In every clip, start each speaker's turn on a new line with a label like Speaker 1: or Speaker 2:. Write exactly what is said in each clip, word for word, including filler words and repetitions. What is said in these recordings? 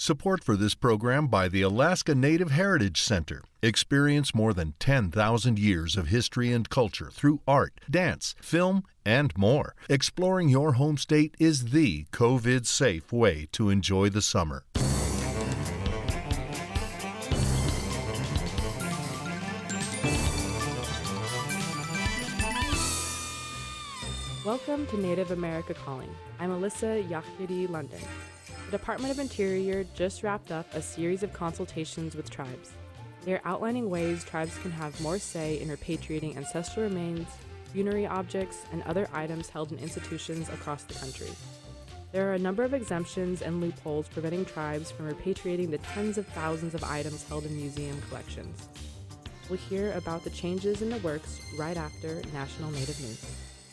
Speaker 1: Support for this program by the Alaska Native Heritage Center. Experience more than ten thousand years of history and culture through art, dance, film, and more. Exploring your home state is the COVID-safe way to enjoy the summer.
Speaker 2: Welcome to Native America Calling. I'm Alyssa Yachiri London. The Department of Interior just wrapped up a series of consultations with tribes. They are outlining ways tribes can have more say in repatriating ancestral remains, funerary objects, and other items held in institutions across the country. There are a number of exemptions and loopholes preventing tribes from repatriating the tens of thousands of items held in museum collections. We'll hear about the changes in the works right after National Native News.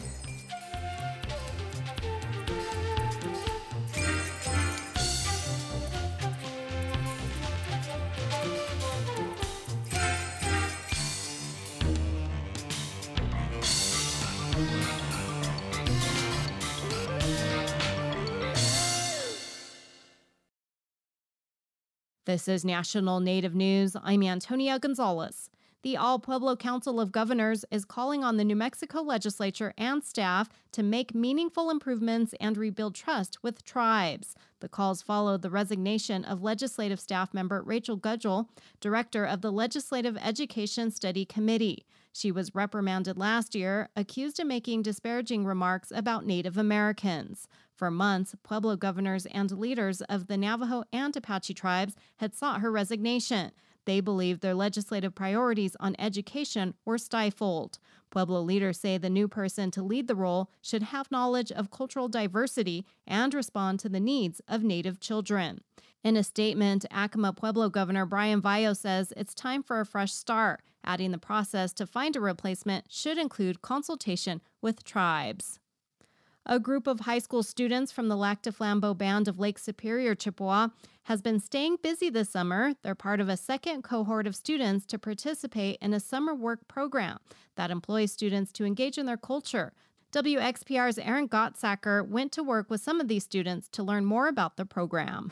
Speaker 3: This is National Native News. I'm Antonia Gonzalez. The All Pueblo Council of Governors is calling on the New Mexico legislature and staff to make meaningful improvements and rebuild trust with tribes. The calls followed the resignation of legislative staff member Rachel Gudgel, director of the Legislative Education Study Committee. She was reprimanded last year, accused of making disparaging remarks about Native Americans. For months, Pueblo governors and leaders of the Navajo and Apache tribes had sought her resignation. They believed their legislative priorities on education were stifled. Pueblo leaders say the new person to lead the role should have knowledge of cultural diversity and respond to the needs of Native children. In a statement, Acoma Pueblo Governor Brian Vayo says it's time for a fresh start, adding the process to find a replacement should include consultation with tribes. A group of high school students from the Lac du Flambeau Band of Lake Superior, Chippewa, has been staying busy this summer. They're part of a second cohort of students to participate in a summer work program that employs students to engage in their culture. W X P R's Aaron Gottsacker went to work with some of these students to learn more about the program.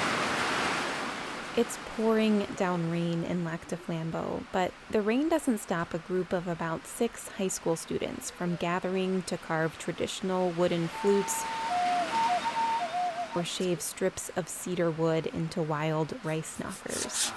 Speaker 4: It's pouring down rain in Lac du Flambeau, but the rain doesn't stop a group of about six high school students from gathering to carve traditional wooden flutes or shave strips of cedar wood into wild rice knockers.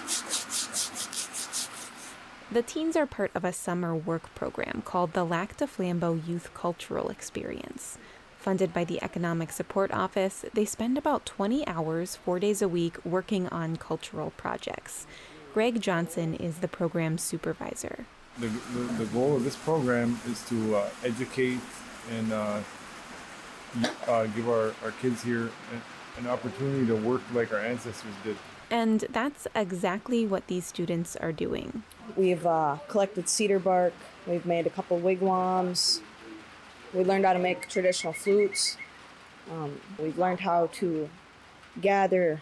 Speaker 4: The teens are part of a summer work program called the Lac du Flambeau Youth Cultural Experience. Funded by the Economic Support Office, they spend about twenty hours, four days a week, working on cultural projects. Greg Johnson is the program's supervisor.
Speaker 5: The, the, the goal of this program is to uh, educate and uh, uh, give our, our kids here an, an opportunity to work like our ancestors did.
Speaker 4: And that's exactly what these students are doing.
Speaker 6: We've uh, collected cedar bark, we've made a couple wigwams. We learned how to make traditional flutes. Um, we've learned how to gather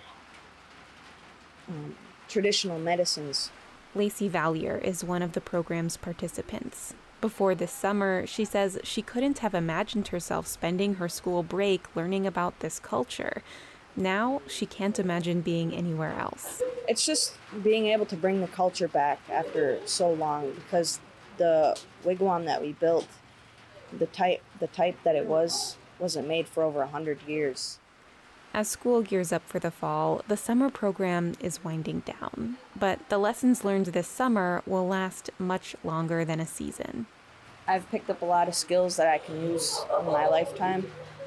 Speaker 6: um, traditional medicines.
Speaker 4: Lacey Valier is one of the program's participants. Before this summer, she says she couldn't have imagined herself spending her school break learning about this culture. Now, she can't imagine being anywhere else.
Speaker 6: It's just being able to bring the culture back after so long, because the wigwam that we built, The type, the type that it was, wasn't made for over one hundred years.
Speaker 4: As school gears up for the fall, the summer program is winding down. But the lessons learned this summer will last much longer than a season.
Speaker 6: I've picked up a lot of skills that I can use in my lifetime.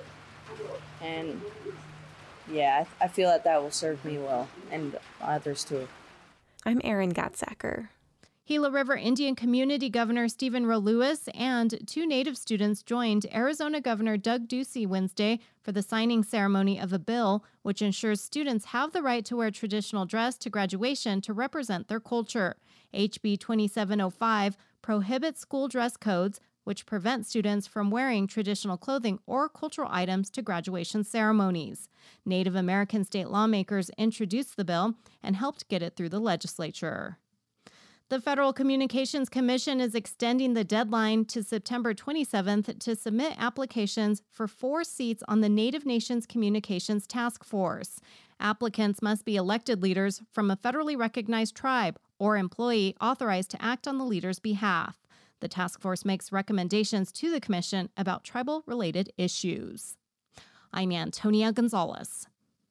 Speaker 6: And yeah, I, I feel that that will serve me well, and others too.
Speaker 4: I'm Aaron Gottsacker.
Speaker 3: Gila River Indian Community Governor Stephen Roe Lewis and two Native students joined Arizona Governor Doug Ducey Wednesday for the signing ceremony of a bill which ensures students have the right to wear traditional dress to graduation to represent their culture. H B twenty-seven oh five prohibits school dress codes, which prevent students from wearing traditional clothing or cultural items to graduation ceremonies. Native American state lawmakers introduced the bill and helped get it through the legislature. The Federal Communications Commission is extending the deadline to September twenty-seventh to submit applications for four seats on the Native Nations Communications Task Force. Applicants must be elected leaders from a federally recognized tribe or employee authorized to act on the leader's behalf. The task force makes recommendations to the commission about tribal-related issues. I'm Antonia Gonzalez.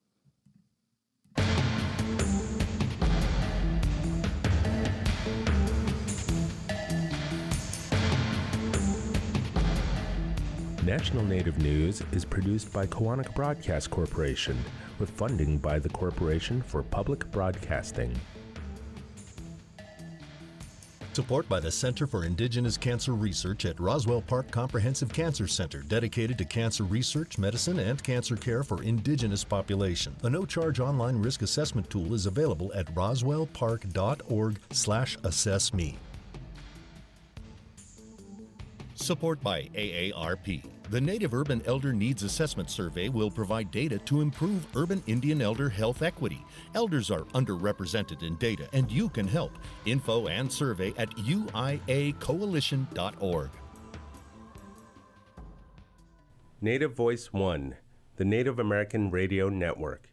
Speaker 7: National Native News is produced by Koahnic Broadcast Corporation with funding by the Corporation for Public Broadcasting.
Speaker 1: Support by the Center for Indigenous Cancer Research at Roswell Park Comprehensive Cancer Center, dedicated to cancer research, medicine, and cancer care for Indigenous population. A no-charge online risk assessment tool is available at roswellpark.org slash assess me. Support by A A R P. The Native Urban Elder Needs Assessment Survey will provide data to improve urban Indian elder health equity. Elders are underrepresented in data, and you can help. Info and survey at U I A coalition dot org.
Speaker 7: Native Voice One, the Native American Radio Network.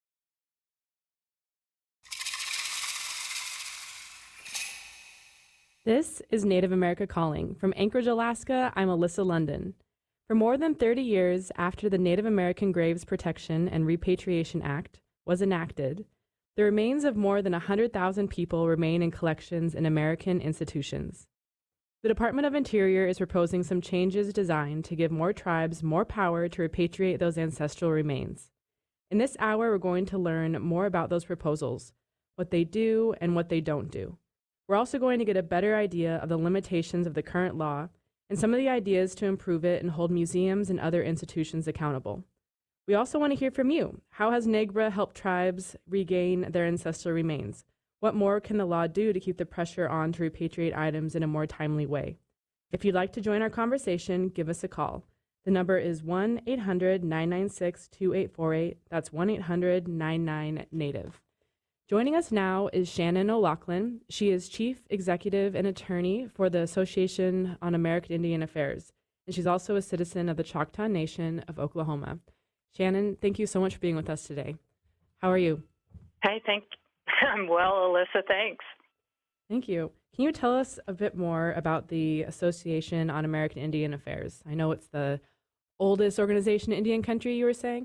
Speaker 2: This is Native America Calling. From Anchorage, Alaska, I'm Alyssa London. For more than thirty years after the Native American Graves Protection and Repatriation Act was enacted, the remains of more than one hundred thousand people remain in collections in American institutions. The Department of Interior is proposing some changes designed to give more tribes more power to repatriate those ancestral remains. In this hour, we're going to learn more about those proposals, what they do and what they don't do. We're also going to get a better idea of the limitations of the current law and some of the ideas to improve it and hold museums and other institutions accountable. We also want to hear from you. How has NAGBRA helped tribes regain their ancestral remains? What more can the law do to keep the pressure on to repatriate items in a more timely way? If you'd like to join our conversation, give us a call. The number is one eight hundred nine nine six two eight four eight. That's one eight hundred nine nine NATIVE. Joining us now is Shannon O'Loughlin. She is Chief Executive and Attorney for the Association on American Indian Affairs, and she's also a citizen of the Choctaw Nation of Oklahoma. Shannon, thank you so much for being with us today. How are you?
Speaker 8: Hey, thank I'm well, Alyssa, thanks.
Speaker 2: Thank you. Can you tell us a bit more about the Association on American Indian Affairs? I know it's the oldest organization in Indian country, you were saying?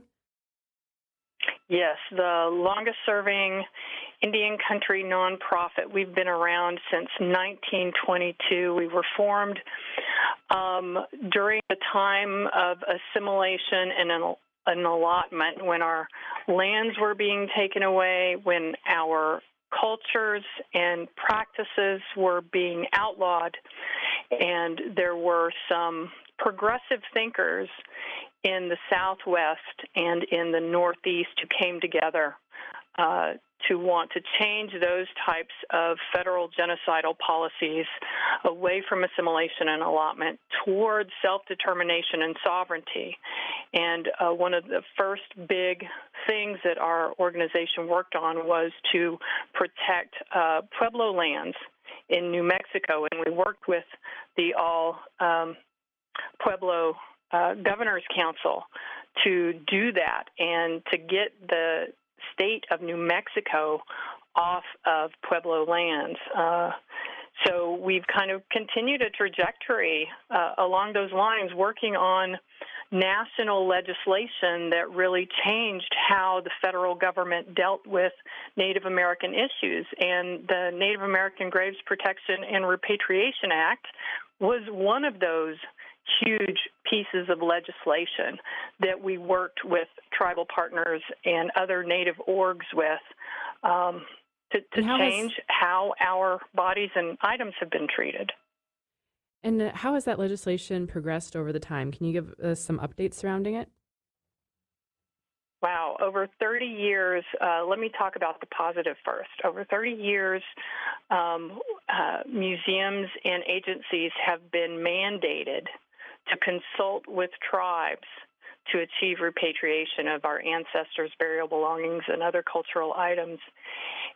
Speaker 8: Yes, the longest serving Indian country nonprofit. We've been around since nineteen twenty-two. We were formed um, during the time of assimilation and an, an allotment, when our lands were being taken away, when our cultures and practices were being outlawed, and there were some progressive thinkers in the Southwest and in the Northeast who came together uh, to want to change those types of federal genocidal policies away from assimilation and allotment towards self-determination and sovereignty. And uh, one of the first big things that our organization worked on was to protect uh, Pueblo lands in New Mexico, and we worked with the all um, Pueblo Uh, Governor's Council to do that and to get the state of New Mexico off of Pueblo lands. Uh, so we've kind of continued a trajectory uh, along those lines, working on national legislation that really changed how the federal government dealt with Native American issues. And the Native American Graves Protection and Repatriation Act was one of those huge pieces of legislation that we worked with tribal partners and other Native orgs with um, to, to change has, how our bodies and items have been treated.
Speaker 2: And how has that legislation progressed over the time? Can you give us some updates surrounding it?
Speaker 8: Wow, over thirty years, uh, let me talk about the positive first. Over thirty years, um, uh, museums and agencies have been mandated to consult with tribes to achieve repatriation of our ancestors' burial belongings and other cultural items.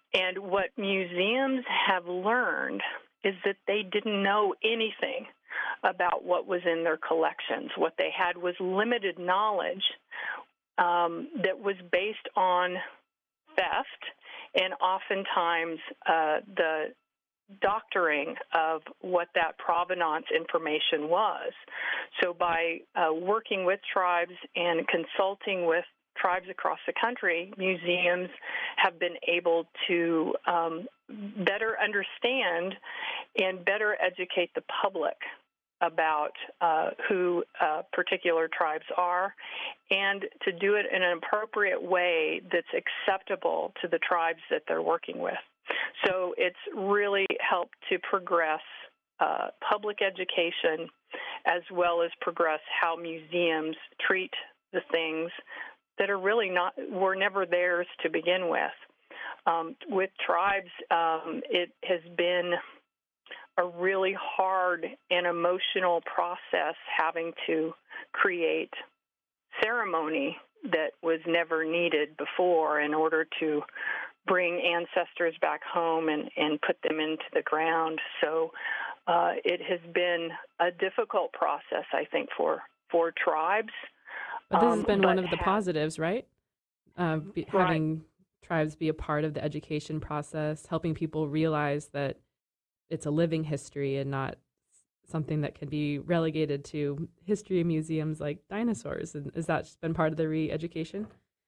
Speaker 8: And what museums have learned is that they didn't know anything about what was in their collections. What they had was limited knowledge um, that was based on theft and oftentimes uh, the doctoring of what that provenance information was. So by uh, working with tribes and consulting with tribes across the country, museums have been able to um, better understand and better educate the public about uh, who uh, particular tribes are, and to do it in an appropriate way that's acceptable to the tribes that they're working with. So it's really helped to progress uh, public education as well as progress how museums treat the things that are really not, were never theirs to begin with. Um, with tribes, um, it has been a really hard and emotional process having to create ceremony that was never needed before in order to bring ancestors back home and, and put them into the ground. So uh, it has been a difficult process, I think, for, for tribes.
Speaker 2: But this has
Speaker 8: Um,
Speaker 2: been one
Speaker 8: but
Speaker 2: of the
Speaker 8: have-
Speaker 2: positives, right? Uh, be,
Speaker 8: Right.
Speaker 2: Having tribes be a part of the education process, helping people realize that it's a living history and not something that can be relegated to history museums like dinosaurs. And has that been part of the re-education?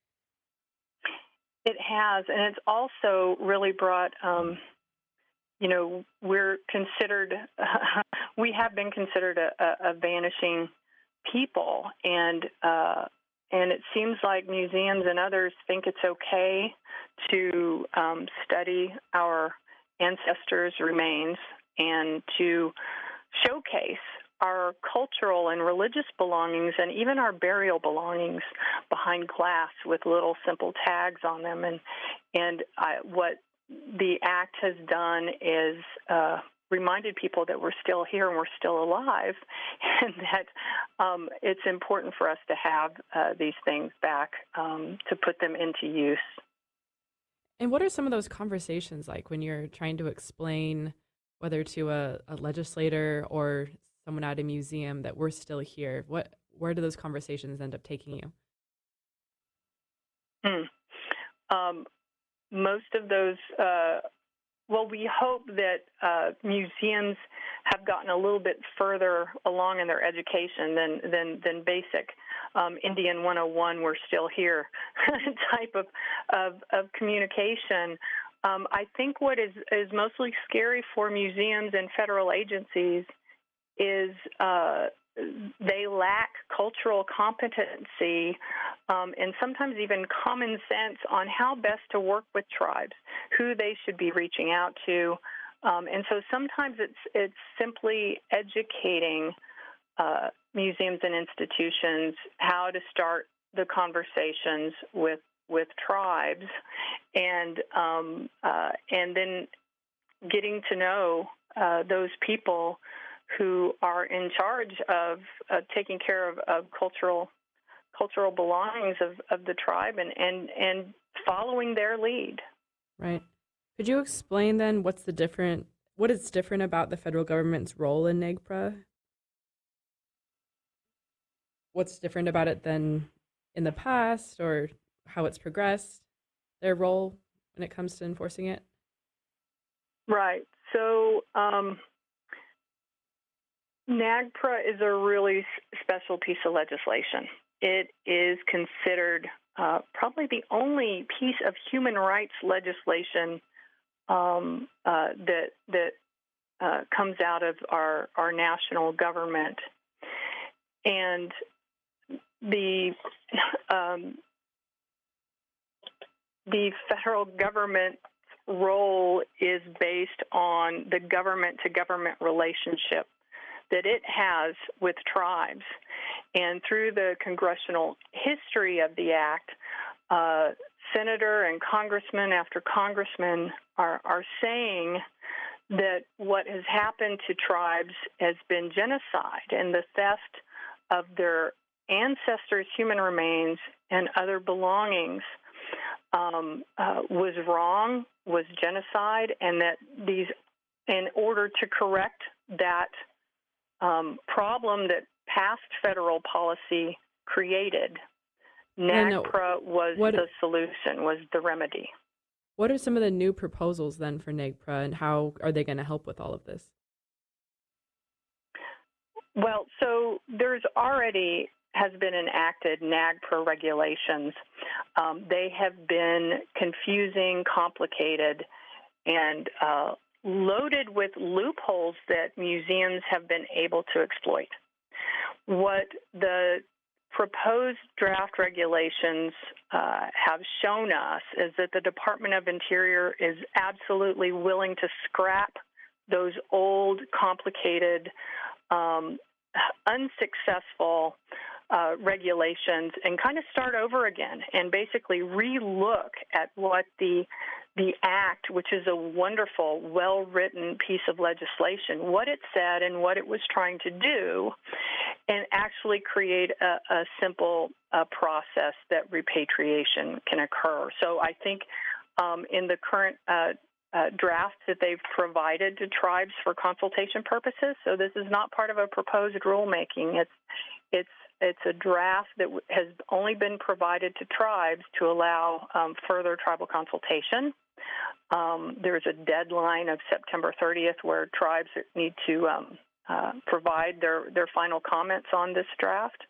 Speaker 8: It has, and it's also really brought, um, you know, we're considered, we have been considered a, a, a vanishing people, and uh, and it seems like museums and others think it's okay to um, study our ancestors' remains and to showcase our cultural and religious belongings and even our burial belongings behind glass with little simple tags on them. And and I, what the act has done is uh, reminded people that we're still here and we're still alive, and that um, it's important for us to have uh, these things back um, to put them into use.
Speaker 2: And what are some of those conversations like when you're trying to explain, whether to a, a legislator or someone at a museum, that we're still here? What, where do those conversations end up taking you?
Speaker 8: Hmm. Um, most of those, uh, well, we hope that uh, museums have gotten a little bit further along in their education than than, than basic um, Indian one oh one, we're still here type of, of, of communication. Um, I think what is, is mostly scary for museums and federal agencies is uh, they lack cultural competency um, and sometimes even common sense on how best to work with tribes, who they should be reaching out to. Um, and so sometimes it's it's simply educating uh, museums and institutions how to start the conversations with with tribes, and um, uh, and then getting to know uh, those people who are in charge of uh, taking care of, of cultural cultural belongings of, of the tribe and, and, and following their lead.
Speaker 2: Right. Could you explain then what's the different, what is different about the federal government's role in NAGPRA? What's different about it than in the past, or how it's progressed, their role when it comes to enforcing it?
Speaker 8: Right. So um, NAGPRA is a really special piece of legislation. It is considered uh, probably the only piece of human rights legislation um, uh, that that uh, comes out of our, our national government. And the um, the federal government role is based on the government-to-government relationship that it has with tribes. And through the congressional history of the act, uh, senator and congressman after congressman are, are saying that what has happened to tribes has been genocide and the theft of their ancestors' human remains and other belongings um, uh, was wrong, was genocide, and that these, in order to correct that um, problem that past federal policy created, NAGPRA was
Speaker 2: what,
Speaker 8: the solution, was the remedy.
Speaker 2: What are some of the new proposals then for NAGPRA, and how are they going to help with all of this?
Speaker 8: Well, so there's already has been enacted NAGPRA regulations. Um, they have been confusing, complicated, and uh, loaded with loopholes that museums have been able to exploit. What the proposed draft regulations uh, have shown us is that the Department of Interior is absolutely willing to scrap those old, complicated, um, unsuccessful uh, regulations and kind of start over again and basically re-look at what the the act, which is a wonderful, well-written piece of legislation, what it said and what it was trying to do, and actually create a, a simple uh, process that repatriation can occur. So I think um, in the current uh, uh, draft that they've provided to tribes for consultation purposes, so this is not part of a proposed rulemaking. It's it's it's a draft that has only been provided to tribes to allow um, further tribal consultation. Um, there's a deadline of September thirtieth where tribes need to um, uh, provide their, their final comments on this draft.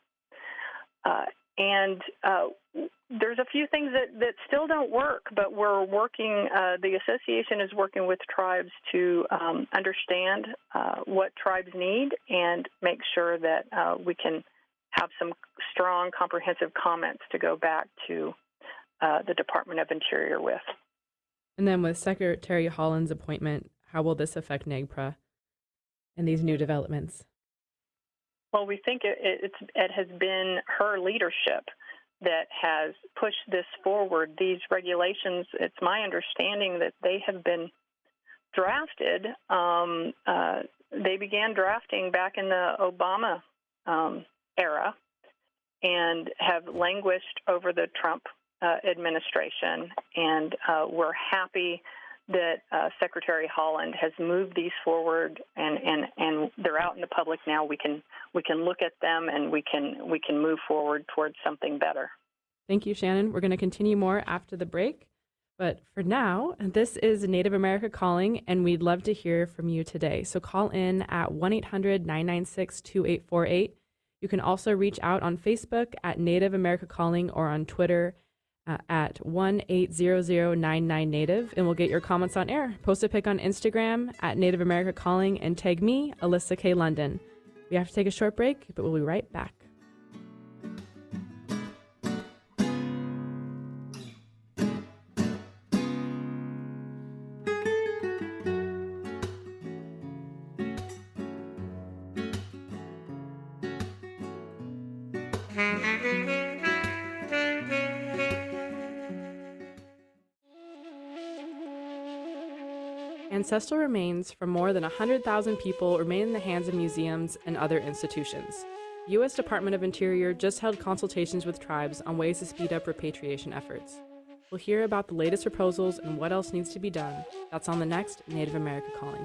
Speaker 8: Uh, and uh, there's a few things that, that still don't work, but we're working, uh, the association is working with tribes to um, understand uh, what tribes need and make sure that uh, we can have some strong, comprehensive comments to go back to uh, the Department of Interior with.
Speaker 2: And then with Secretary Haaland's appointment, how will this affect NAGPRA and these new developments?
Speaker 8: Well, we think it, it's, it has been her leadership that has pushed this forward. These regulations, it's my understanding that they have been drafted. Um, uh, they began drafting back in the Obama um, era and have languished over the Trump uh, administration. And uh, we're happy that uh, Secretary Haaland has moved these forward, and, and, and they're out in the public now. We can we can look at them and we can we can move forward towards something better.
Speaker 2: Thank you, Shannon. We're going to continue more after the break. But for now, this is Native America Calling, and we'd love to hear from you today. So call in at one eight hundred nine nine six two eight four eight. You can also reach out on Facebook at Native America Calling or on Twitter uh, at one eight zero zero nine nine Native, and we'll get your comments on air. Post a pic on Instagram at Native America Calling and tag me, Alyssa K. London. We have to take a short break, but we'll be right back. Ancestral remains from more than one hundred thousand people remain in the hands of museums and other institutions. The U S Department of Interior just held consultations with tribes on ways to speed up repatriation efforts. We'll hear about the latest proposals and what else needs to be done. That's on the next Native America Calling.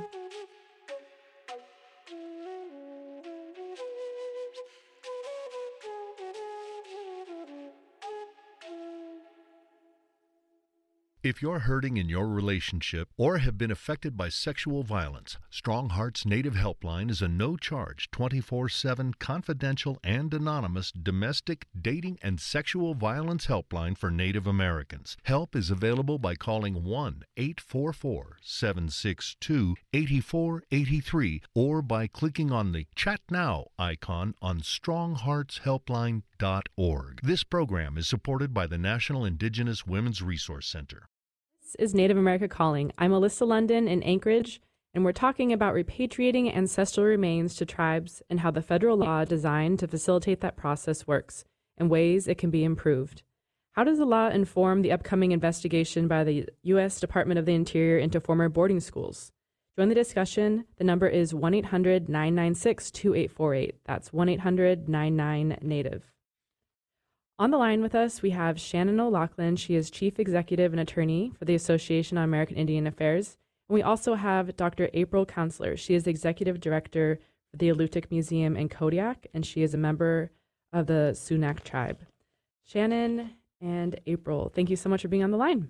Speaker 1: If you're hurting in your relationship or have been affected by sexual violence, Strong Hearts Native Helpline is a no-charge, twenty-four seven, confidential and anonymous domestic, dating, and sexual violence helpline for Native Americans. Help is available by calling one eight four four, seven six two, eight four eight three or by clicking on the Chat Now icon on strong hearts helpline dot org. This program is supported by the National Indigenous Women's Resource Center.
Speaker 2: Is Native America Calling. I'm Alyssa London in Anchorage, and we're talking about repatriating ancestral remains to tribes and how the federal law designed to facilitate that process works and ways it can be improved. How does the law inform the upcoming investigation by the U S Department of the Interior into former boarding schools? Join the discussion. The number is one eight hundred nine nine six two eight four eight. That's one eight hundred nine nine Native. On the line with us, we have Shannon O'Loughlin. She is Chief Executive and Attorney for the Association on American Indian Affairs. And we also have Doctor April Counselor. She is the Executive Director for the Alutiiq Museum in Kodiak, and she is a member of the Sunak tribe. Shannon and April, thank you so much for being on the line.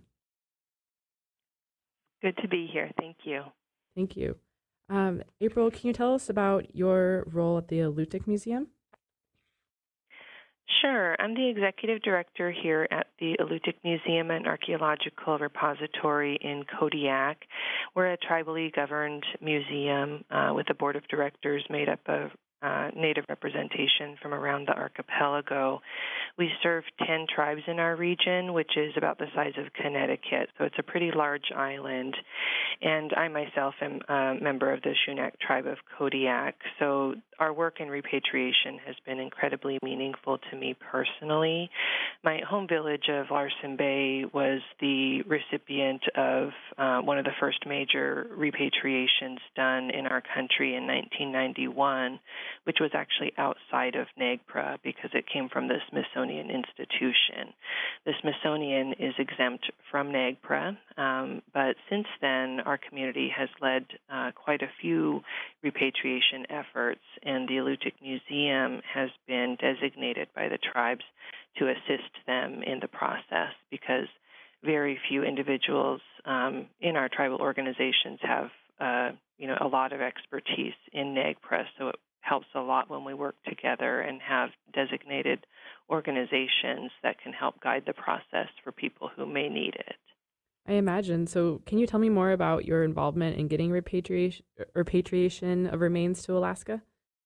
Speaker 9: Good to be here. Thank you.
Speaker 2: Thank you. Um, April, can you tell us about your role at the Alutiiq Museum?
Speaker 9: Sure. I'm the executive director here at the Alutiiq Museum and Archaeological Repository in Kodiak. We're a tribally governed museum uh, with a board of directors made up of uh, Native representation from around the archipelago. We serve ten tribes in our region, which is about the size of Connecticut, so it's a pretty large island. And I myself am a member of the Sunak tribe of Kodiak, so our work in repatriation has been incredibly meaningful to me personally. My home village of Larsen Bay was the recipient of uh, one of the first major repatriations done in our country in nineteen ninety-one, which was actually outside of NAGPRA because it came from the Smithsonian Institution. The Smithsonian is exempt from NAGPRA, um, but since then our community has led uh, quite a few repatriation efforts, and the Alutiiq Museum has been designated by the tribes to assist them in the process because very few individuals um, in our tribal organizations have uh, you know, a lot of expertise in NAGPRA, so it helps a lot when we work together and have designated organizations that can help guide the process for people who may need it.
Speaker 2: I imagine. So can you tell me more about your involvement in getting repatriation, repatriation of remains to Alaska?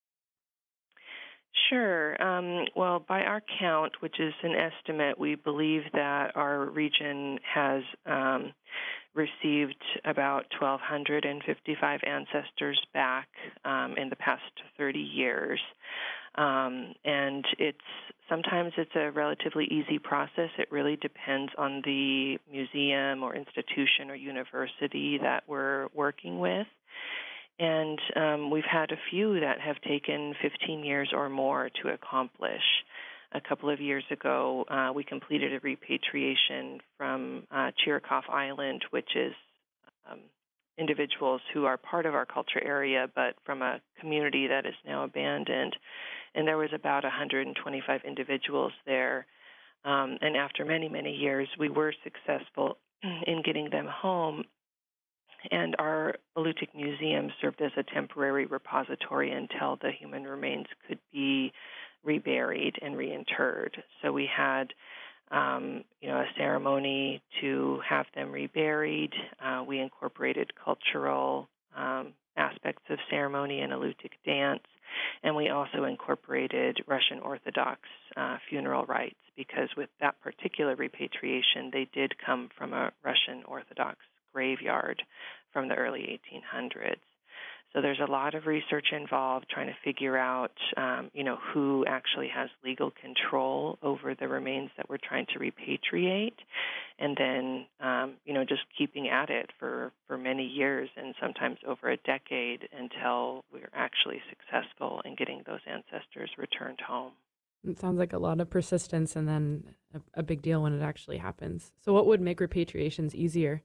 Speaker 9: Sure. Um, well, by our count, which is an estimate, we believe that our region has um, received about one thousand two hundred fifty-five ancestors back um, in the past thirty years. Um, and it's sometimes it's a relatively easy process. It really depends on the museum or institution or university that we're working with. And um, we've had a few that have taken fifteen years or more to accomplish. A couple of years ago, uh, we completed a repatriation from uh, Chirikov Island, which is um, individuals who are part of our culture area, but from a community that is now abandoned. And there was about one hundred twenty-five individuals there. Um, and after many, many years, we were successful in getting them home. And our Alutiiq Museum served as a temporary repository until the human remains could be reburied and reinterred. So we had, um, you know, a ceremony to have them reburied. Uh, we incorporated cultural um, aspects of ceremony and Alutiiq dance, and we also incorporated Russian Orthodox uh, funeral rites because with that particular repatriation, they did come from a Russian Orthodox graveyard from the early eighteen hundreds. So there's a lot of research involved trying to figure out, um, you know, who actually has legal control over the remains that we're trying to repatriate, and then, um, you know, just keeping at it for, for many years and sometimes over a decade until we're actually successful in getting those ancestors returned home.
Speaker 2: It sounds like a lot of persistence and then a, a big deal when it actually happens. So what would make repatriations easier?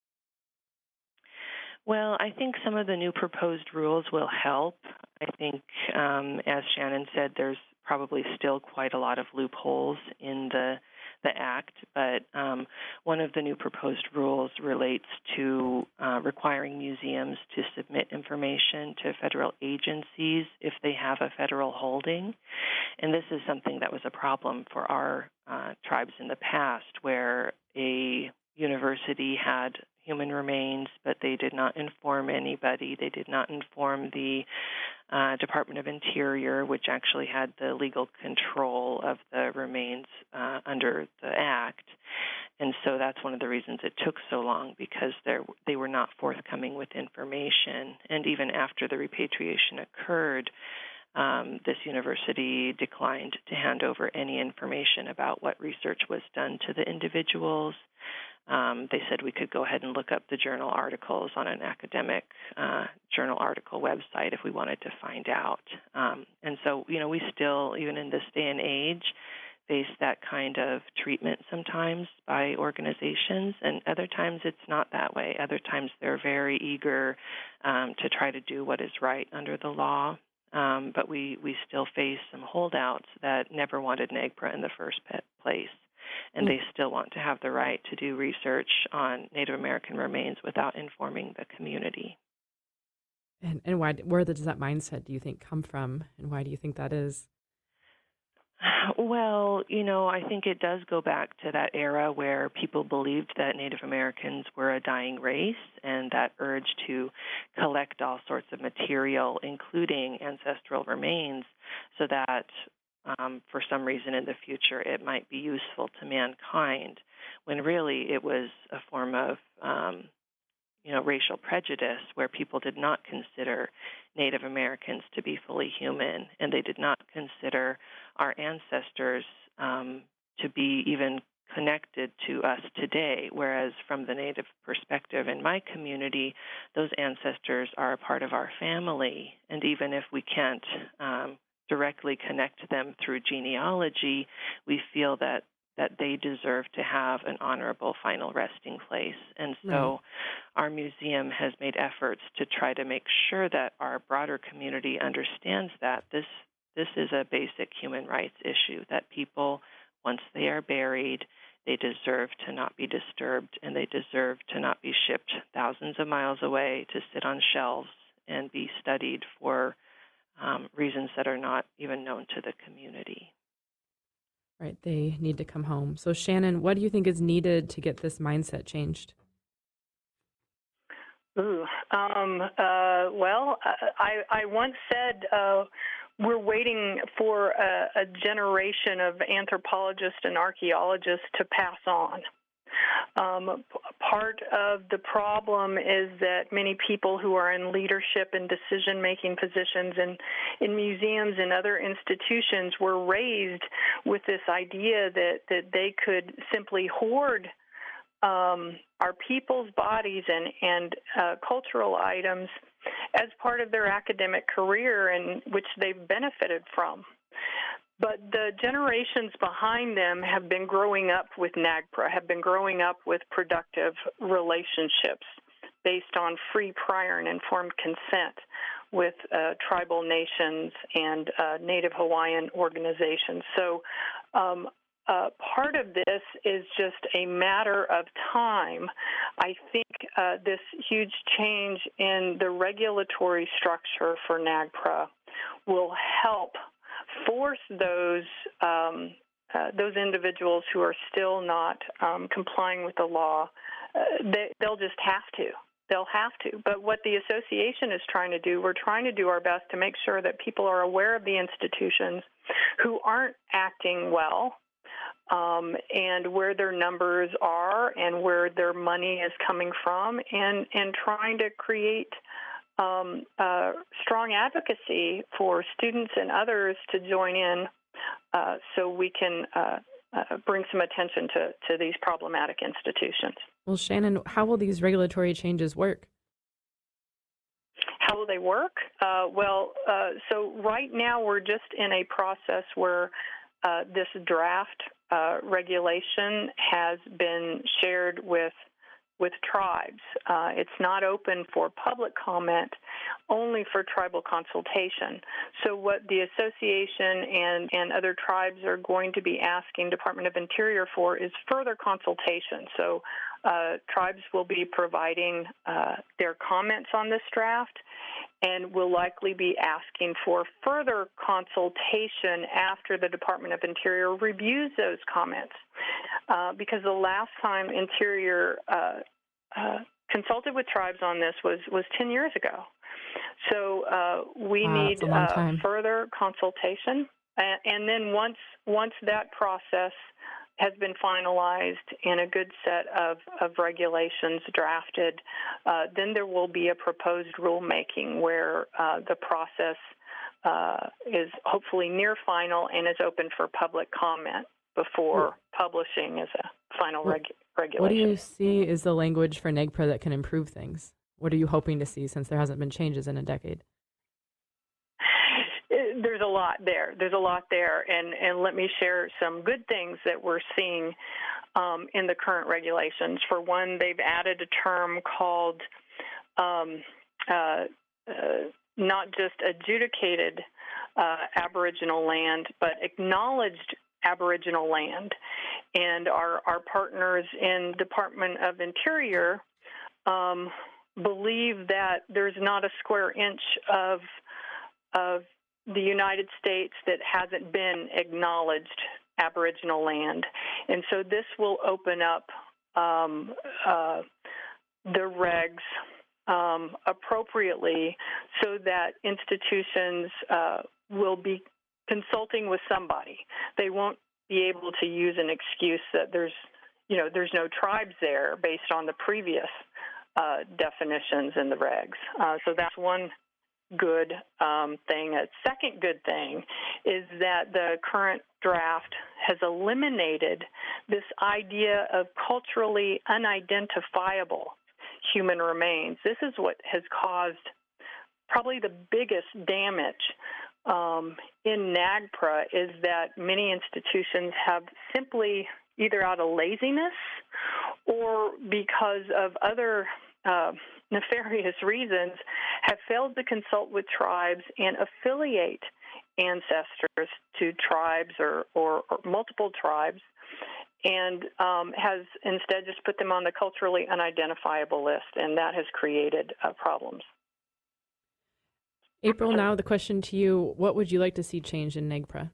Speaker 9: Well, I think some of the new proposed rules will help. I think, um, as Shannon said, there's probably still quite a lot of loopholes in the the Act, but um, one of the new proposed rules relates to uh, requiring museums to submit information to federal agencies if they have a federal holding. And this is something that was a problem for our uh, tribes in the past, where a university had human remains, but they did not inform anybody. They did not inform the uh, Department of Interior, which actually had the legal control of the remains uh, under the Act. And so that's one of the reasons it took so long, because they were not forthcoming with information. And even after the repatriation occurred, Um, this university declined to hand over any information about what research was done to the individuals. Um, they said we could go ahead and look up the journal articles on an academic uh, journal article website if we wanted to find out. Um, and so, you know, we still, even in this day and age, face that kind of treatment sometimes by organizations, and other times it's not that way. Other times they're very eager um, to try to do what is right under the law, um, but we, we still face some holdouts that never wanted NAGPRA in the first place, and they still want to have the right to do research on Native American remains without informing the community.
Speaker 2: And, and why, where does that mindset, do you think, come from, and why do you think that is?
Speaker 9: Well, you know, I think it does go back to that era where people believed that Native Americans were a dying race, and that urge to collect all sorts of material, including ancestral remains, so that um, for some reason in the future it might be useful to mankind, when really it was a form of um, you know, racial prejudice, where people did not consider Native Americans to be fully human, and they did not consider our ancestors um, to be even connected to us today, whereas from the Native perspective in my community, those ancestors are a part of our family, and even if we can't um, directly connect them through genealogy, we feel that that they deserve to have an honorable final resting place. And so right. Our museum has made efforts to try to make sure that our broader community understands that this this is a basic human rights issue, that people, once they are buried, they deserve to not be disturbed, and they deserve to not be shipped thousands of miles away to sit on shelves and be studied for um, reasons that are not even known to the community.
Speaker 2: Right, they need to come home. So Shannon, what do you think is needed to get this mindset changed?
Speaker 8: Ooh, um, uh, well, I, I once said uh, we're waiting for a, a generation of anthropologists and archaeologists to pass on. Um, part of the problem is that many people who are in leadership and decision-making positions in, in museums and other institutions were raised with this idea that, that they could simply hoard um, our people's bodies and, and uh, cultural items as part of their academic career, and which they've benefited from. But the generations behind them have been growing up with NAGPRA, have been growing up with productive relationships based on free, prior, and informed consent with uh, tribal nations and uh, Native Hawaiian organizations. So um, uh, part of this is just a matter of time. I think uh, this huge change in the regulatory structure for NAGPRA will help force those um, uh, those individuals who are still not um, complying with the law, uh, they, they'll just have to. They'll have to. But what the association is trying to do, we're trying to do our best to make sure that people are aware of the institutions who aren't acting well, um, and where their numbers are and where their money is coming from, and, and trying to create Um, uh, strong advocacy for students and others to join in uh, so we can uh, uh, bring some attention to, to these problematic institutions.
Speaker 2: Well, Shannon, how will these regulatory changes work?
Speaker 8: How will they work? Uh, well, uh, so right now we're just in a process where uh, this draft uh, regulation has been shared with with tribes. Uh, it's not open for public comment, only for tribal consultation. So what the association and, and other tribes are going to be asking Department of Interior for is further consultation. So uh, tribes will be providing uh, their comments on this draft, and will likely be asking for further consultation after the Department of Interior reviews those comments. Uh, because the last time Interior uh, uh, consulted with tribes on this was, was ten years ago. So uh, we
Speaker 2: wow,
Speaker 8: need uh, further consultation. And, and then once once that process has been finalized and a good set of, of regulations drafted, uh, then there will be a proposed rulemaking where uh, the process uh, is hopefully near final and is open for public comment before publishing as a final reg- regulation.
Speaker 2: What do you see is the language for NAGPRA that can improve things? What are you hoping to see, since there hasn't been changes in a decade?
Speaker 8: There's a lot there. There's a lot there, and, and let me share some good things that we're seeing um, in the current regulations. For one, they've added a term called um, uh, uh, not just adjudicated uh, Aboriginal land, but acknowledged Aboriginal land. And our, our partners in Department of Interior um, believe that there's not a square inch of of the United States that hasn't been acknowledged Aboriginal land. And so this will open up um, uh, the regs um, appropriately so that institutions uh, will be consulting with somebody. They won't be able to use an excuse that there's, you know, there's no tribes there based on the previous uh, definitions in the regs. Uh, so that's one good um, thing. A second good thing is that the current draft has eliminated this idea of culturally unidentifiable human remains. This is what has caused probably the biggest damage um, in NAGPRA, is that many institutions have simply, either out of laziness or because of other uh, nefarious reasons, have failed to consult with tribes and affiliate ancestors to tribes or, or, or multiple tribes, and um, has instead just put them on the culturally unidentifiable list, and that has created uh, problems.
Speaker 2: April, now the question to you, what would you like to see changed in NAGPRA?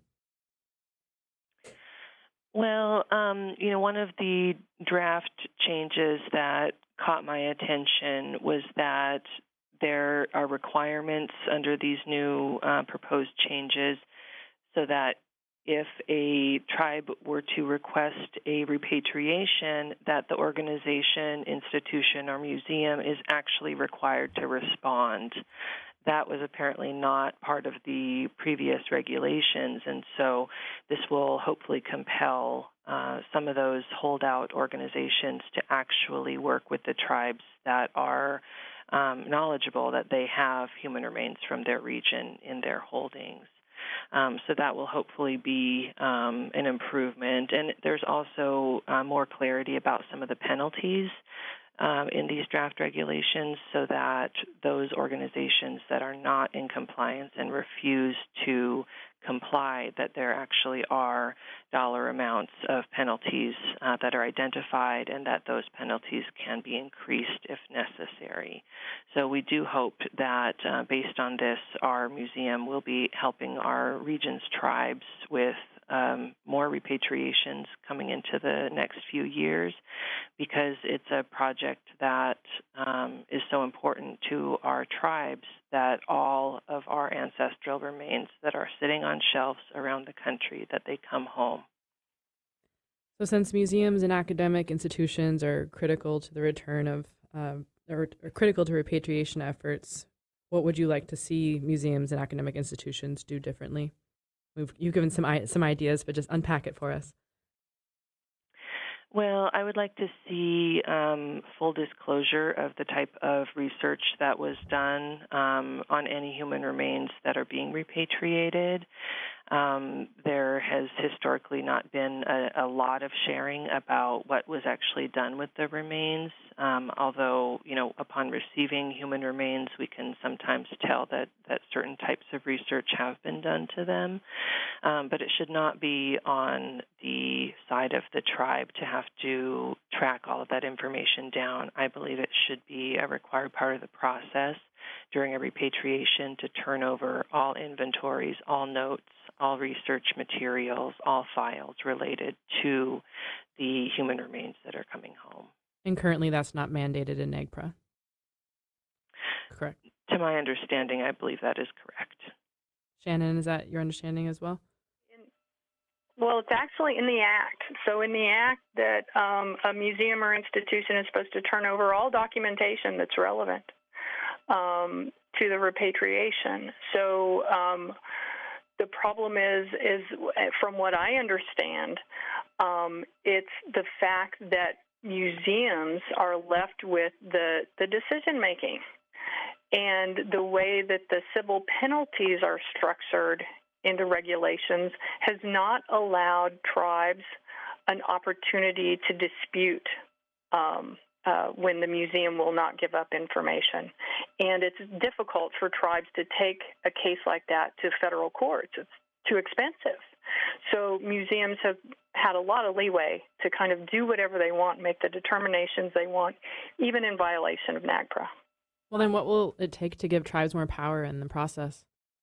Speaker 9: Well, um, you know, one of the draft changes that caught my attention was that there are requirements under these new uh, proposed changes so that if a tribe were to request a repatriation, that the organization, institution, or museum is actually required to respond. That was apparently not part of the previous regulations, and so this will hopefully compel uh, some of those holdout organizations to actually work with the tribes that are um, knowledgeable that they have human remains from their region in their holdings. Um, so that will hopefully be um, an improvement. And there's also uh, more clarity about some of the penalties Um, in these draft regulations, so that those organizations that are not in compliance and refuse to comply, that there actually are dollar amounts of penalties uh, that are identified, and that those penalties can be increased if necessary. So we do hope that uh, based on this, our museum will be helping our region's tribes with Um, more repatriations coming into the next few years, because it's a project that um, is so important to our tribes that all of our ancestral remains that are sitting on shelves around the country, that they come home.
Speaker 2: So since museums and academic institutions are critical to the return of, uh, or, or critical to repatriation efforts, what would you like to see museums and academic institutions do differently? We've, you've given some some ideas, but just unpack it for us.
Speaker 9: Well, I would like to see um, full disclosure of the type of research that was done um, on any human remains that are being repatriated. Um, there has historically not been a, a lot of sharing about what was actually done with the remains, um, although, you know, upon receiving human remains, we can sometimes tell that, that certain types of research have been done to them. Um, but it should not be on the side of the tribe to have to track all of that information down. I believe it should be a required part of the process during a repatriation to turn over all inventories, all notes, all research materials, all files related to the human remains that are coming home.
Speaker 2: And currently that's not mandated in NAGPRA? Correct.
Speaker 9: To my understanding, I believe that is correct.
Speaker 2: Shannon, is that your understanding as well?
Speaker 8: Well, it's actually in the Act. So in the Act that um, a museum or institution is supposed to turn over all documentation that's relevant um, to the repatriation. So um, the problem is, is from what I understand, um, it's the fact that museums are left with the, the decision-making. And the way that the civil penalties are structured into regulations has not allowed tribes an opportunity to dispute um, uh, when the museum will not give up information. And it's difficult for tribes to take a case like that to federal courts. It's too expensive. So museums have had a lot of leeway to kind of do whatever they want, make the determinations they want, even in violation of NAGPRA.
Speaker 2: Well, then what will it take to give tribes more power in the process?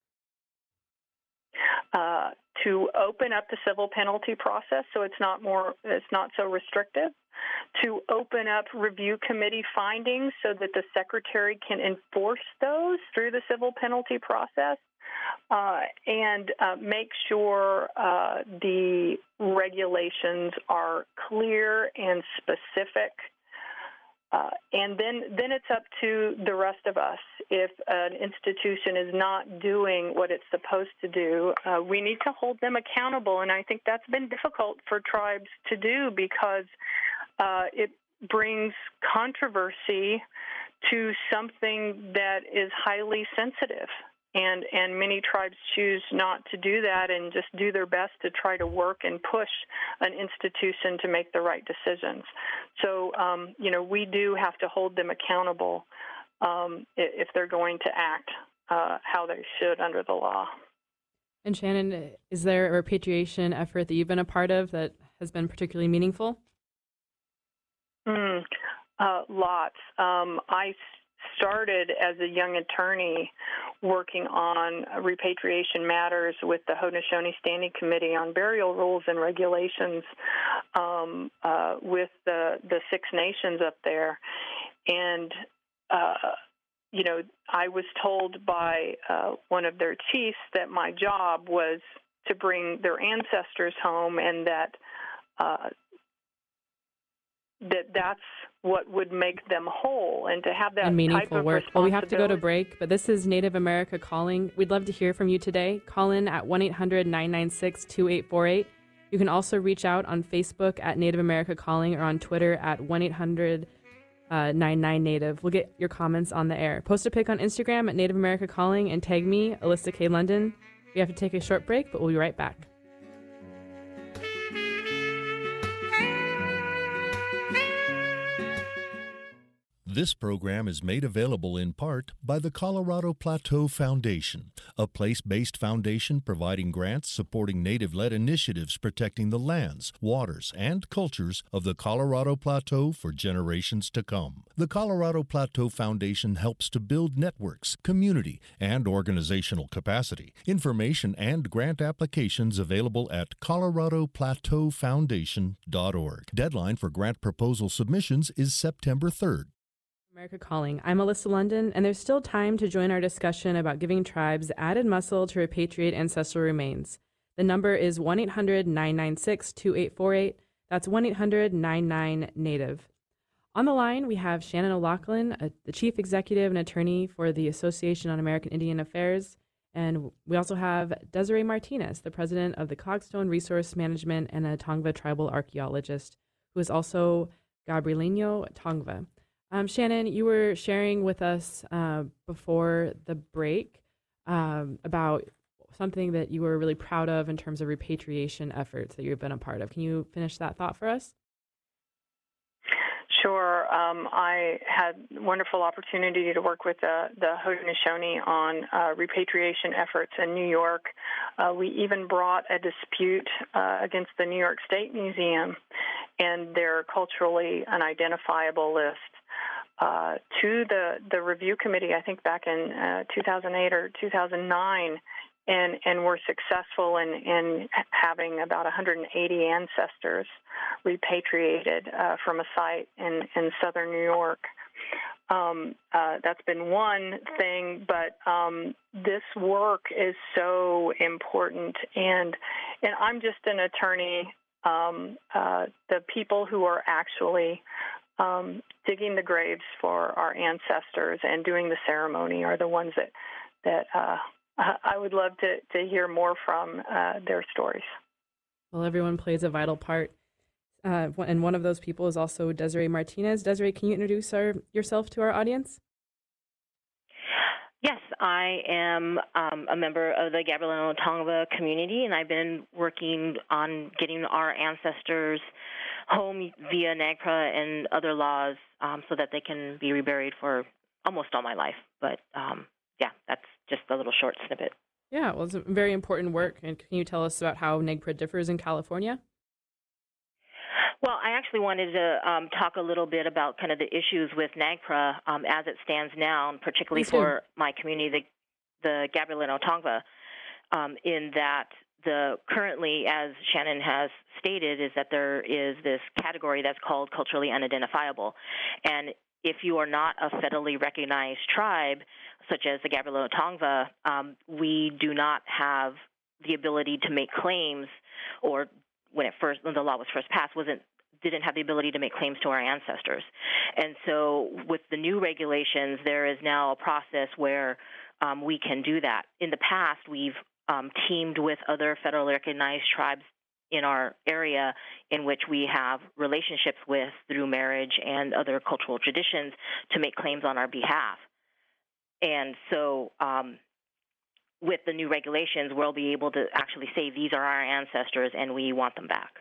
Speaker 8: Uh, to open up the civil penalty process so it's not more, it's not so restrictive. To open up review committee findings so that the secretary can enforce those through the civil penalty process. Uh, and uh, make sure uh, the regulations are clear and specific. Uh, and then, then it's up to the rest of us. If an institution is not doing what it's supposed to do, uh, we need to hold them accountable. And I think that's been difficult for tribes to do because uh, it brings controversy to something that is highly sensitive. And, and many tribes choose not to do that and just do their best to try to work and push an institution to make the right decisions. So, um, you know, we do have to hold them accountable um, if they're going to act uh, how they should under the law.
Speaker 2: And Shannon, is there a repatriation effort that you've been a part of that has been particularly meaningful?
Speaker 8: Mm, uh, lots. Um, I started as a young attorney working on repatriation matters with the Haudenosaunee Standing Committee on Burial Rules and Regulations um, uh, with the, the Six Nations up there. And, uh, you know, I was told by uh, one of their chiefs that my job was to bring their ancestors home and that uh, that that's what would make them whole, and to have that
Speaker 2: and meaningful
Speaker 8: type of
Speaker 2: work. Well, we have to go to
Speaker 8: responsibility-
Speaker 2: break, but this is Native America Calling. We'd love to hear from you today. Call in at one eight hundred nine nine six two eight four eight. You can also reach out on Facebook at Native America Calling or on Twitter at one eight hundred nine nine native. We'll get your comments on the air. Post a pic on Instagram at Native America Calling and tag me, Alyssa K. London. We have to take a short break, but we'll be right back.
Speaker 1: This program is made available in part by the Colorado Plateau Foundation, a place-based foundation providing grants supporting Native-led initiatives protecting the lands, waters, and cultures of the Colorado Plateau for generations to come. The Colorado Plateau Foundation helps to build networks, community, and organizational capacity. Information and grant applications available at colorado plateau foundation dot org. Deadline for grant proposal submissions is September third.
Speaker 2: America Calling. I'm Alyssa London, and there's still time to join our discussion about giving tribes added muscle to repatriate ancestral remains. The number is one eight hundred nine nine six two eight four eight. That's one eight hundred nine nine native. On the line, we have Shannon O'Loughlin, uh, the Chief Executive and Attorney for the Association on American Indian Affairs, and we also have Desiree Martinez, the President of the Cogstone Resource Management and a Tongva tribal archaeologist, who is also Gabrielino Tongva. Um, Shannon, you were sharing with us uh, before the break um, about something that you were really proud of in terms of repatriation efforts that you've been a part of. Can you finish that thought for us?
Speaker 8: Sure. Um, I had a wonderful opportunity to work with the, the Haudenosaunee on uh, repatriation efforts in New York. Uh, we even brought a dispute uh, against the New York State Museum and their culturally unidentifiable list uh, to the, the review committee, I think back in uh, two thousand eight or two thousand nine, and, and were successful in, in having about one hundred eighty ancestors repatriated uh, from a site in, in southern New York. Um, uh, that's been one thing, but um, this work is so important, and and I'm just an attorney. Um, uh, the people who are actually um, digging the graves for our ancestors and doing the ceremony are the ones that that uh, I would love to, to hear more from uh, their stories.
Speaker 2: Well, everyone plays a vital part. Uh, and one of those people is also Desiree Martinez. Desiree, can you introduce our, yourself to our audience?
Speaker 10: Yes, I am um, a member of the Gabrielino Tongva community, and I've been working on getting our ancestors home via NAGPRA and other laws um, so that they can be reburied for almost all my life. But um, yeah, that's just a little short snippet.
Speaker 2: Yeah, well, it's a very important work. And can you tell us about how NAGPRA differs in California?
Speaker 10: Well, I actually wanted to um, talk a little bit about kind of the issues with NAGPRA um, as it stands now, and particularly for my community, the, the Gabrielino Tongva, um, in that the currently, as Shannon has stated, is that there is this category that's called culturally unidentifiable. And if you are not a federally recognized tribe, such as the Gabrielino Tongva, um, we do not have the ability to make claims, or when it first when the law was first passed, wasn't didn't have the ability to make claims to our ancestors. And so with the new regulations, there is now a process where um, we can do that. In the past, we've um, teamed with other federally recognized tribes in our area in which we have relationships with through marriage and other cultural traditions to make claims on our behalf. And so um, with the new regulations, we'll be able to actually say these are our ancestors and we want them back.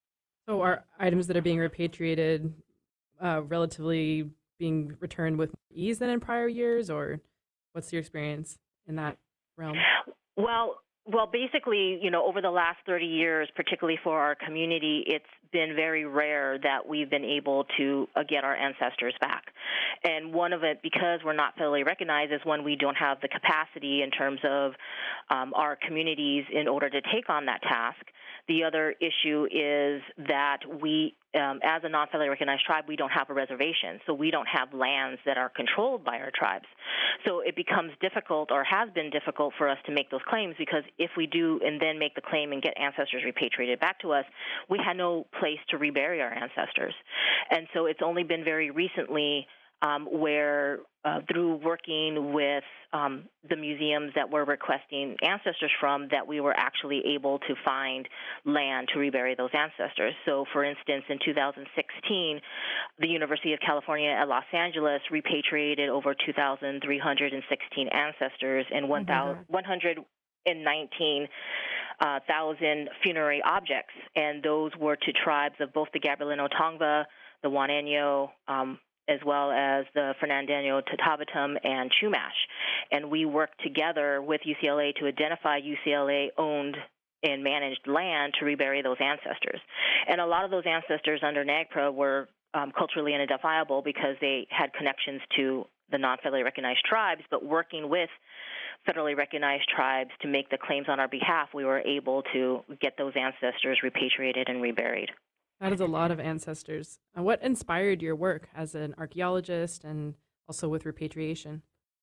Speaker 2: So are items that are being repatriated uh, relatively being returned with ease than in prior years, or what's your experience in that realm?
Speaker 10: Well, well, basically, you know, over the last thirty years, particularly for our community, it's been very rare that we've been able to uh, get our ancestors back. And one of it, because we're not federally recognized, is one, we don't have the capacity in terms of um, our communities in order to take on that task. The other issue is that we, um, as a non-federally recognized tribe, we don't have a reservation, so we don't have lands that are controlled by our tribes. So it becomes difficult, or has been difficult, for us to make those claims, because if we do and then make the claim and get ancestors repatriated back to us, we had no place to rebury our ancestors. And so it's only been very recently Um, where uh, through working with um, the museums that we're requesting ancestors from, that we were actually able to find land to rebury those ancestors. So, for instance, in two thousand sixteen, the University of California at Los Angeles repatriated over two thousand three hundred sixteen ancestors and one hundred nineteen uh, thousand funerary objects, and those were to tribes of both the Gabrielino Tongva, the Juaneño, um, as well as the Fernandeño, Tatabatam, and Chumash. And we worked together with U C L A to identify U C L A-owned and managed land to rebury those ancestors. And a lot of those ancestors under NAGPRA were um, culturally unidentifiable because they had connections to the non-federally recognized tribes, but working with federally recognized tribes to make the claims on our behalf, we were able to get those ancestors repatriated and reburied.
Speaker 2: That is a lot of ancestors. Uh, what inspired your work as an archaeologist and also with repatriation?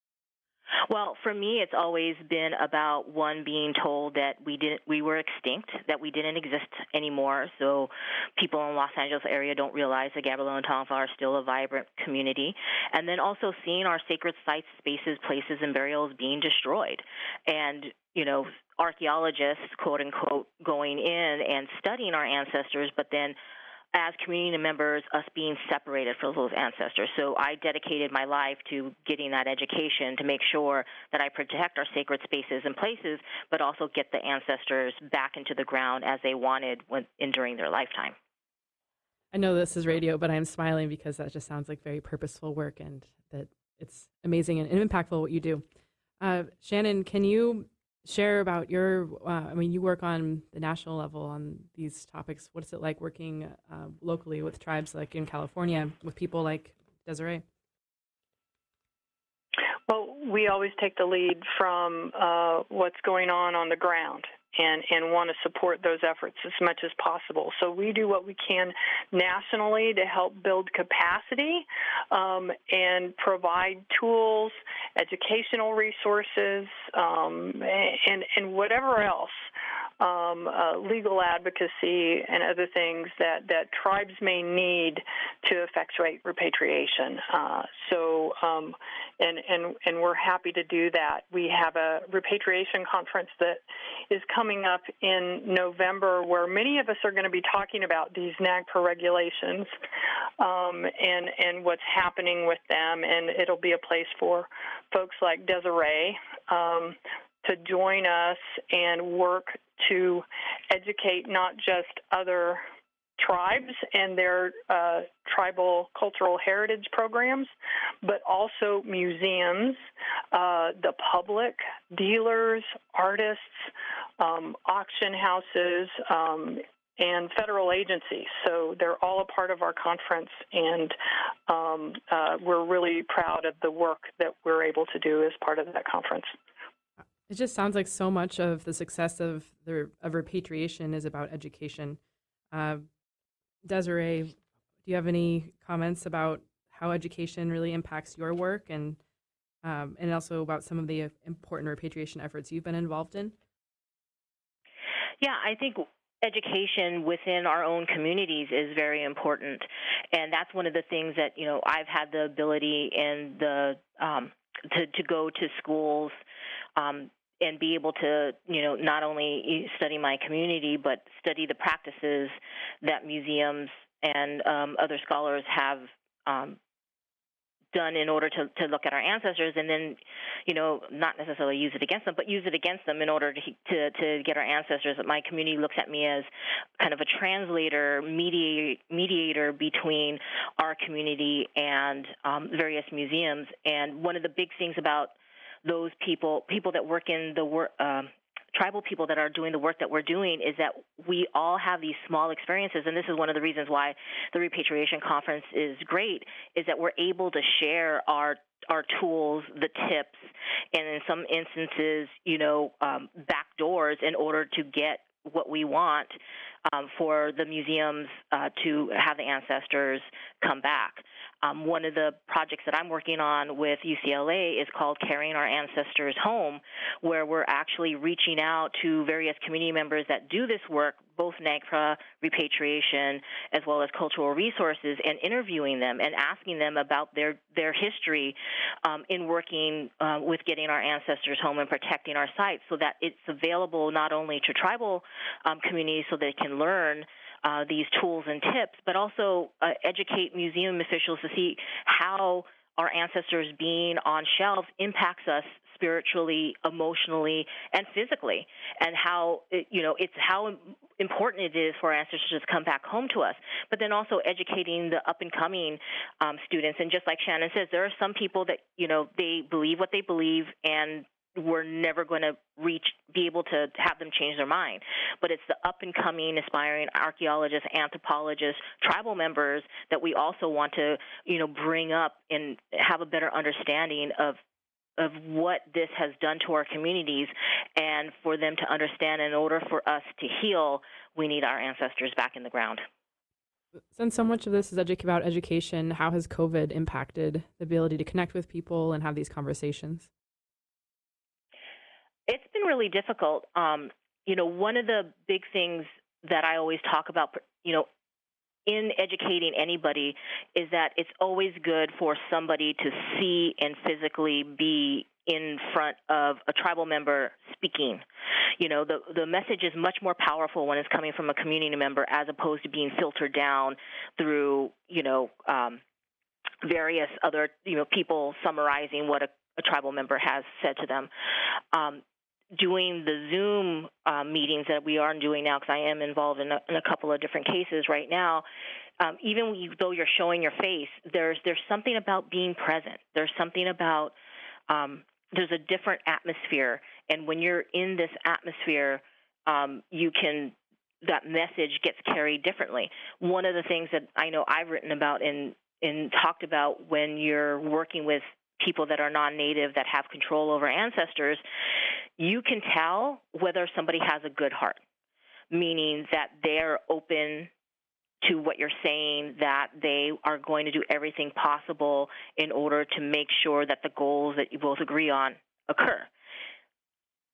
Speaker 10: Well, for me, it's always been about, one, being told that we didn't, we were extinct, that we didn't exist anymore. So people in the Los Angeles area don't realize the Gabrielino Tongva are still a vibrant community. And then also seeing our sacred sites, spaces, places, and burials being destroyed. And, you know, archaeologists, quote unquote, going in and studying our ancestors, but then as community members, us being separated from those ancestors. So I dedicated my life to getting that education to make sure that I protect our sacred spaces and places, but also get the ancestors back into the ground as they wanted when, in, during their lifetime.
Speaker 2: I know this is radio, but I'm smiling because that just sounds like very purposeful work, and that it's amazing and impactful what you do. Uh, Shannon, can you share about your, uh, I mean, you work on the national level on these topics. What's it like working uh, locally with tribes like in California with people like Desiree?
Speaker 8: Well, we always take the lead from uh, what's going on on the ground, and, and want to support those efforts as much as possible. So we do what we can nationally to help build capacity um, and provide tools, educational resources, um, and, and whatever else um, uh, legal advocacy and other things that, that tribes may need to effectuate repatriation. Uh, so, um, and, and, and we're happy to do that. We have a repatriation conference that is coming up in November where many of us are going to be talking about these NAGPRA regulations um, and, and what's happening with them, and it'll be a place for folks like Desiree um, to join us and work to educate not just other tribes and their uh, tribal cultural heritage programs, but also museums, uh, the public, dealers, artists, um, auction houses, um, and federal agencies. So they're all a part of our conference, and um, uh, we're really proud of the work that we're able to do as part of that conference.
Speaker 2: It just sounds like so much of the success of the of repatriation is about education. Uh, Desiree, do you have any comments about how education really impacts your work, and um, and also about some of the important repatriation efforts you've been involved in?
Speaker 10: Yeah, I think education within our own communities is very important, and that's one of the things that, you know, I've had the ability and the um, to to go to schools um, and be able to, you know, not only study my community, but study the practices that museums and um, other scholars have um, done in order to, to look at our ancestors, and then, you know, not necessarily use it against them, but use it against them in order to to, to get our ancestors. My community looks at me as kind of a translator, mediator, mediator between our community and um, various museums. And one of the big things about those people, people that work in the work, um, tribal people that are doing the work that we're doing, is that we all have these small experiences, and this is one of the reasons why the Repatriation Conference is great, is that we're able to share our our tools, the tips, and in some instances, you know, um, back doors in order to get what we want um, for the museums uh, to have the ancestors come back. Um, one of the projects that I'm working on with U C L A is called Carrying Our Ancestors Home, where we're actually reaching out to various community members that do this work, both NAGPRA, repatriation, as well as cultural resources, and interviewing them and asking them about their, their history um, in working uh, with getting our ancestors home and protecting our sites, so that it's available not only to tribal um, communities so they can learn Uh, these tools and tips, but also uh, educate museum officials to see how our ancestors being on shelves impacts us spiritually, emotionally, and physically, and how, it, you know, it's how important it is for our ancestors to come back home to us. But then also educating the up-and-coming um, students. And just like Shannon says, there are some people that, you know, they believe what they believe, and we're never going to reach, be able to have them change their mind. But it's the up-and-coming, aspiring archaeologists, anthropologists, tribal members that we also want to, you know, bring up and have a better understanding of of what this has done to our communities, and for them to understand in order for us to heal, we need our ancestors back in the ground.
Speaker 2: Since so much of this is edu- about education, how has COVID impacted the ability to connect with people and have these conversations?
Speaker 10: It's been really difficult. Um, you know, one of the big things that I always talk about, you know, in educating anybody, is that it's always good for somebody to see and physically be in front of a tribal member speaking. You know, the the message is much more powerful when it's coming from a community member, as opposed to being filtered down through, you know, um, various other, you know, people summarizing what a, a tribal member has said to them. Um, doing the Zoom uh, meetings that we are doing now, because I am involved in a, in a couple of different cases right now, um, even when you, though you're showing your face, there's there's something about being present. There's something about, um, there's a different atmosphere. And when you're in this atmosphere, um, you can, that message gets carried differently. One of the things that I know I've written about and, and talked about when you're working with people that are non-native that have control over ancestors, you can tell whether somebody has a good heart, meaning that they're open to what you're saying, that they are going to do everything possible in order to make sure that the goals that you both agree on occur.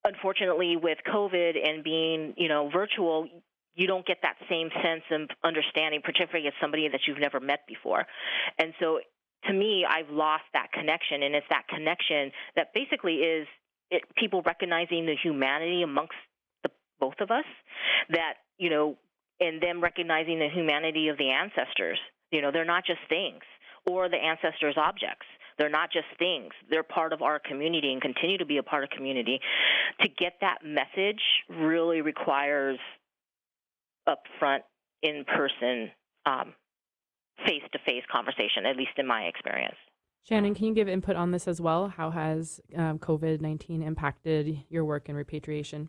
Speaker 10: unfortunately, with COVID and being, you know, virtual, you don't get that same sense of understanding, particularly as somebody that you've never met before. And so to me, I've lost that connection, and it's that connection that basically is it, people recognizing the humanity amongst the, both of us, that, you know, and them recognizing the humanity of the ancestors. You know, they're not just things, or the ancestors' objects. They're not just things. They're part of our community and continue to be a part of community. To get that message really requires upfront, in-person, um, face-to-face conversation, at least in my experience.
Speaker 2: Shannon, can you give input on this as well? How has um, COVID nineteen impacted your work in repatriation?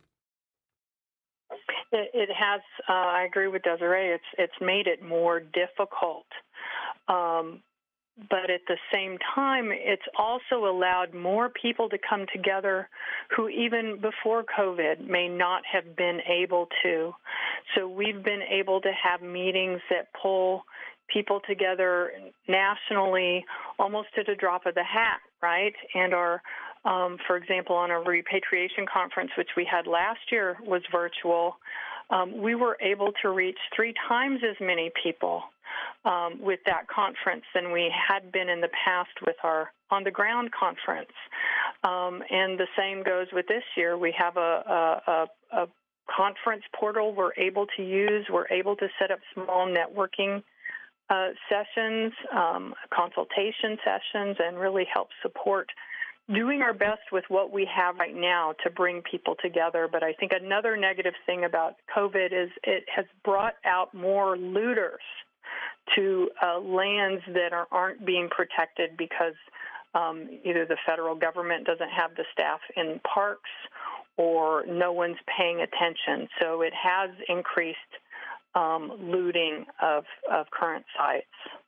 Speaker 8: It, it has. Uh, I agree with Desiree. It's it's made it more difficult. Um, But at the same time, it's also allowed more people to come together who even before COVID may not have been able to. So we've been able to have meetings that pull people together nationally almost at a drop of the hat, right? And our, um, for example, on our repatriation conference, which we had last year, was virtual. Um, we were able to reach three times as many people Um, with that conference than we had been in the past with our on-the-ground conference. Um, and the same goes with this year. We have a, a, a, a conference portal we're able to use. We're able to set up small networking uh, sessions, um, consultation sessions, and really help support doing our best with what we have right now to bring people together. But I think another negative thing about COVID is it has brought out more looters to uh, lands that are, aren't being protected because um, either the federal government doesn't have the staff in parks or no one's paying attention. So it has increased um, looting of, of current sites.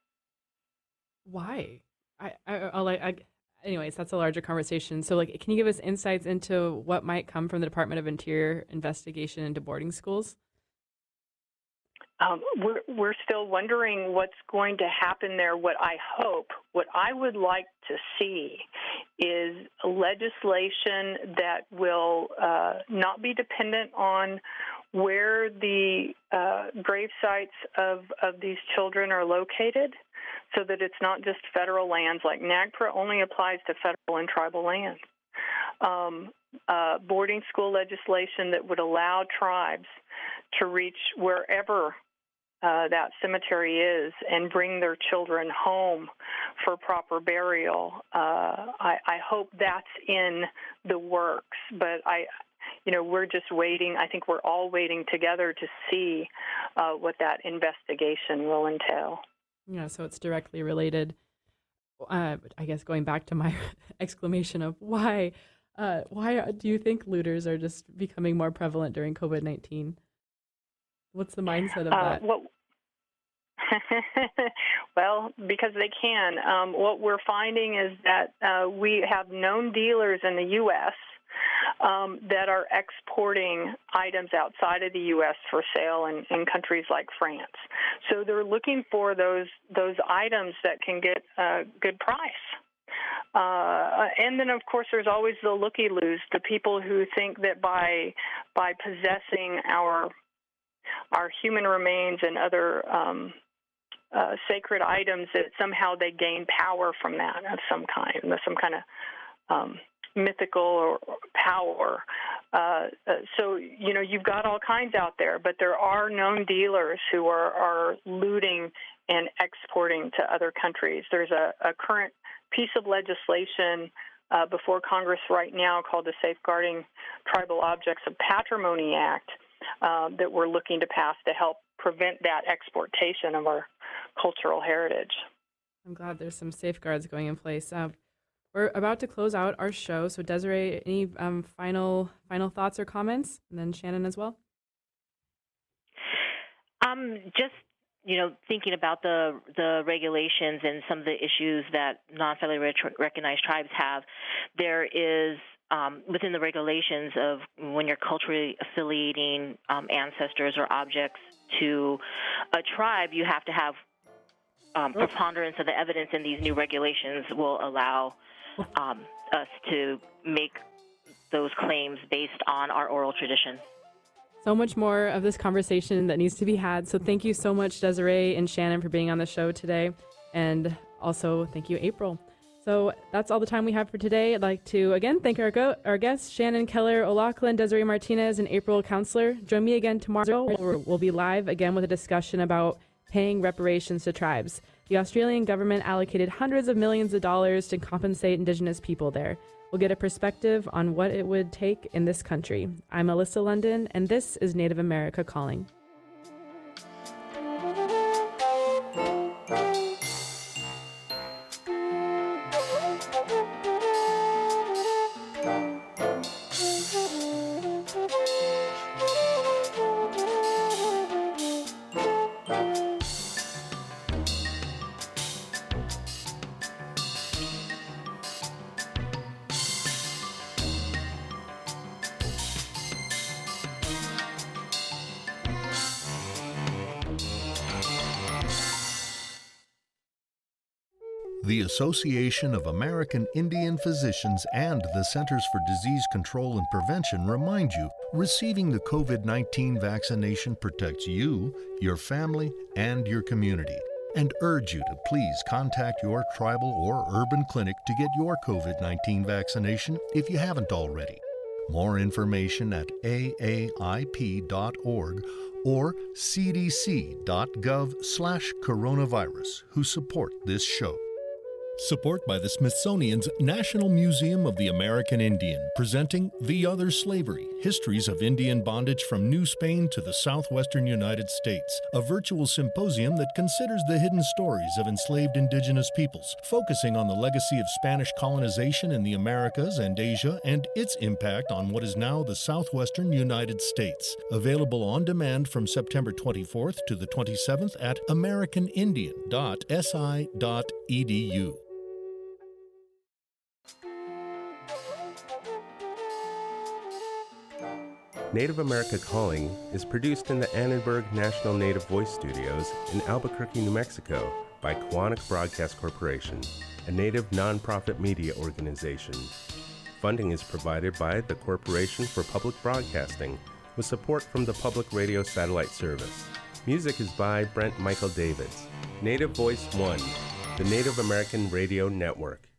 Speaker 2: Why? I, I, I'll, I, anyways, that's a larger conversation. So, like, can you give us insights into what might come from the Department of Interior investigation into boarding schools?
Speaker 8: Um, we're, we're still wondering what's going to happen there. What I hope, what I would like to see is legislation that will uh, not be dependent on where the uh, grave sites of, of these children are located, so that it's not just federal lands. Like NAGPRA only applies to federal and tribal lands. Um, uh, boarding school legislation that would allow tribes to reach wherever uh, that cemetery is and bring their children home for proper burial. Uh, I, I hope that's in the works, but I, you know, we're just waiting. I think we're all waiting together to see uh, what that investigation will entail.
Speaker 2: Yeah, so it's directly related. Uh, I guess going back to my exclamation of why, uh, why do you think looters are just becoming more prevalent during COVID nineteen? What's the mindset of
Speaker 8: uh,
Speaker 2: that?
Speaker 8: What, well, because they can. Um, what we're finding is that uh, we have known dealers in the U S Um, that are exporting items outside of the U S for sale in, in countries like France. So they're looking for those those items that can get a good price. Uh, and then, of course, there's always the looky-loos, the people who think that by by possessing our our human remains and other um, uh, sacred items, that somehow they gain power from that of some kind, some kind of um, mythical or power. Uh, uh, so, you know, you've got all kinds out there, but there are known dealers who are, are looting and exporting to other countries. There's a, a current piece of legislation uh, before Congress right now called the Safeguarding Tribal Objects of Patrimony Act uh, that we're looking to pass to help prevent that exportation of our cultural heritage.
Speaker 2: I'm glad there's some safeguards going in place. Uh, We're about to close out our show. So Desiree, any um, final final thoughts or comments? And then Shannon as well.
Speaker 10: Um, just, you know, thinking about the the regulations and some of the issues that non-federally recognized tribes have, there is, um, within the regulations of when you're culturally affiliating um, ancestors or objects to a tribe, you have to have um, preponderance of the evidence, and these new regulations will allow Um, us to make those claims based on our oral tradition.
Speaker 2: So much more of this conversation that needs to be had. So thank you so much, Desiree and Shannon, for being on the show today. And also thank you, April. So that's all the time we have for today. I'd like to, again, thank our go- our guests, Shannon Keller O'Loughlin, Desiree Martinez, and April Counselor. Join me again tomorrow. We'll be live again with a discussion about paying reparations to tribes. The Australian government allocated hundreds of millions of dollars to compensate Indigenous people there. We'll get a perspective on what it would take in this country. I'm Alyssa London, and this is Native America Calling.
Speaker 1: The Association of American Indian Physicians and the Centers for Disease Control and Prevention remind you, receiving the COVID nineteen vaccination protects you, your family, and your community, and urge you to please contact your tribal or urban clinic to get your COVID nineteen vaccination if you haven't already. More information at A A I P dot org or C D C dot gov slash coronavirus, who support this show. Support by the Smithsonian's National Museum of the American Indian, presenting The Other Slavery, Histories of Indian Bondage from New Spain to the Southwestern United States, a virtual symposium that considers the hidden stories of enslaved indigenous peoples, focusing on the legacy of Spanish colonization in the Americas and Asia and its impact on what is now the Southwestern United States. Available on demand from September twenty-fourth to the twenty-seventh at american indian dot s i dot e d u.
Speaker 7: Native America Calling is produced in the Annenberg National Native Voice Studios in Albuquerque, New Mexico by Koahnic Broadcast Corporation, a Native nonprofit media organization. Funding is provided by the Corporation for Public Broadcasting with support from the Public Radio Satellite Service. Music is by Brent Michael Davids. Native Voice One, the Native American Radio Network.